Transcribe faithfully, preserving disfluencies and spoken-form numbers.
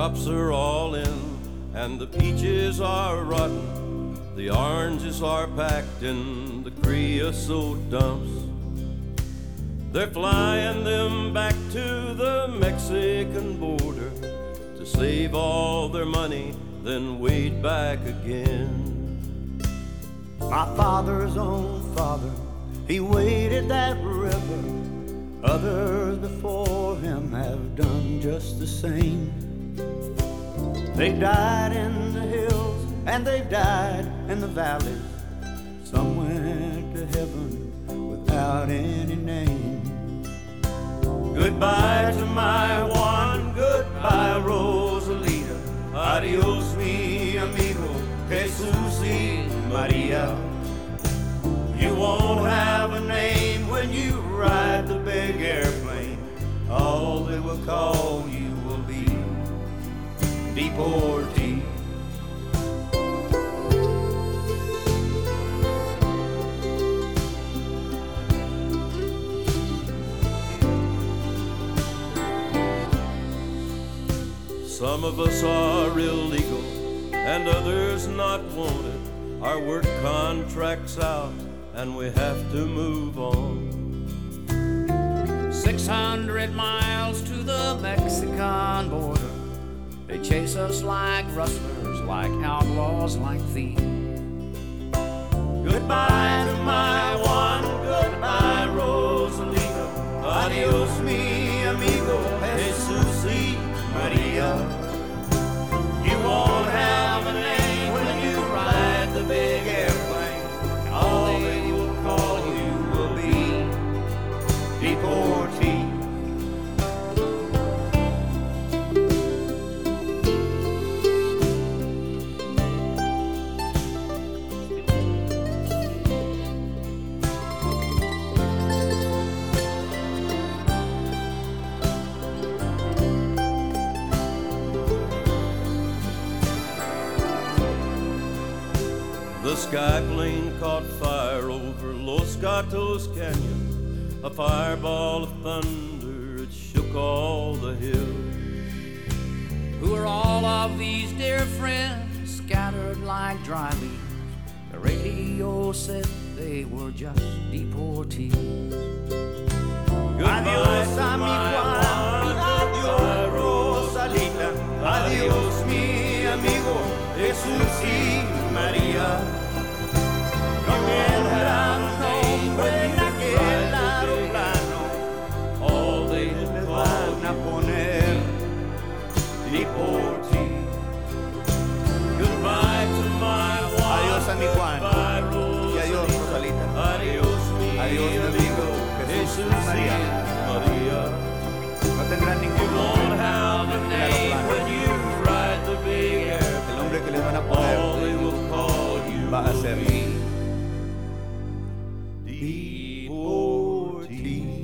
crops are all in, and the peaches are rotten. The oranges are packed in the creosote dumps. They're flying them back to the Mexican border to save all their money, then wade back again. My father's own father, he waded that river. Others before him have done just the same. They died in the hills and they died in the valleys. Some went to heaven without any name. Goodbye to my Juan, goodbye Rosalita. Adios mi amigo, Jesus y Maria. You won't have a name when you ride the big airplane. All they will call you will be deportee. Some of us are illegal and others not wanted. Our work contract's out and we have to move on. Six hundred miles to the Mexican border. They chase us like rustlers, like outlaws, like thieves. Goodbye to my Juan, goodbye Rosalita. Adios mi amigo, Jesus y Maria. You won't have a name when you ride the big airplane. All they will call you will be deportee. The sky plane caught fire over Los Gatos Canyon. A fireball of thunder, it shook all the hills. Who are all of these dear friends scattered like dry leaves? The radio said they were just deportees. Adios a mi Juan, adios Rosalita. Adios mi amigo, Jesus y María. No tendrán nombre en aquel aeroplano. All they les van a poner deportee. Goodbye to my Juan. Adiós a mi Juan. Y adiós Rosalita. Adiós mi Adiós mi amigo, Jesús y María. María. No tendrán ningún You won't have a name when you ride the big airplane. El nombre que les van a All poner they will call you va a ser will be deportee.